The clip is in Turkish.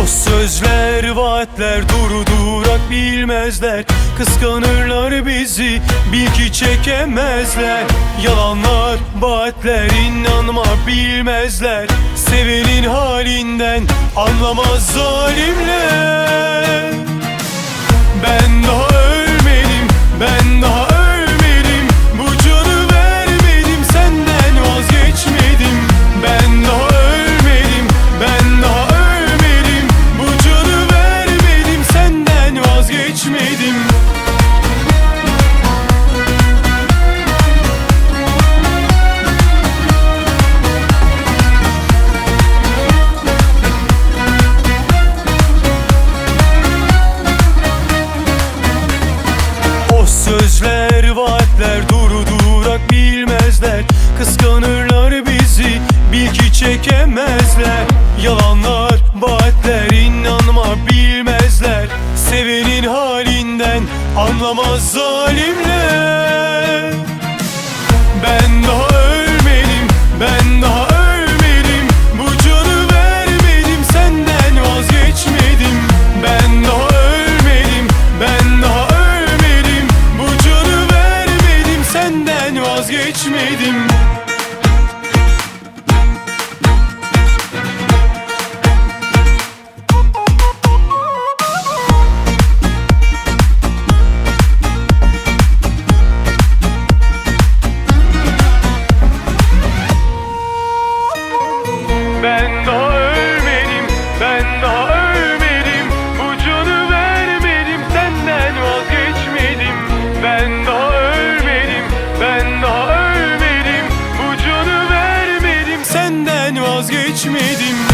O sözler, vaatler durak bilmezler. Kıskanırlar bizi, bil ki çekemezler. Yalanlar, vaatler, inanma bilmezler. Sevenin halinden anlamaz zalimler. Ben daha ölmedim, ben daha ölmedim. Bu canı vermedim, senden vazgeçmedim. Ben daha ölmedim, ben daha ölmedim. Bu canı vermedim, senden vazgeçmedim. Sözler, vaatler durak bilmezler. Kıskanırlar bizi, bil ki çekemezler. Yalanlar, vaatler, inanma bilmezler. Sevenin halinden anlamaz zalimler. Ben daha ölmedim, ben daha ölmedim. Bu canı vermedim, senden vazgeçmedim. Ben daha ölmedim, ben daha ölmedim. Bu canı vermedim, senden vazgeçmedim. Ben daha ölmedim, ben daha ölmedim. Bu canı vermedim, senden vazgeçmedim. Ben daha ölmedim, ben daha ölmedim. Bu canı vermedim, senden vazgeçmedim.